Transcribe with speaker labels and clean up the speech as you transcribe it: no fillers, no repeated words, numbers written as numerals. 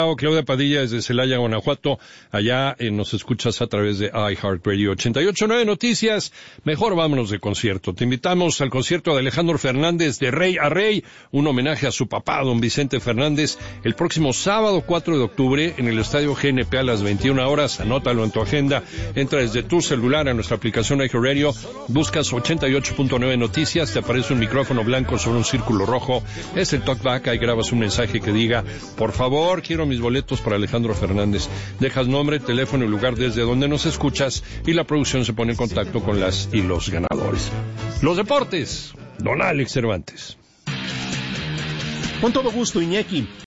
Speaker 1: Gustavo, Claudia Padilla desde Celaya, Guanajuato. Allá nos escuchas a través de iHeartRadio 88.9 Noticias. Mejor vámonos de concierto. Te invitamos al concierto de Alejandro Fernández de Rey a Rey, un homenaje a su papá, don Vicente Fernández, el próximo sábado 4 de octubre en el Estadio GNP a las 21 horas. Anótalo en tu agenda. Entra desde tu celular a nuestra aplicación iHeartRadio, buscas 88.9 Noticias, te aparece un micrófono blanco sobre un círculo rojo. Es el talkback, ahí grabas un mensaje que diga: por favor, quiero mis boletos para Alejandro Fernández. Dejas nombre, teléfono y lugar desde donde nos escuchas y la producción se pone en contacto con las y los ganadores. Los deportes, don Alex Cervantes.
Speaker 2: Con todo gusto, Iñaki.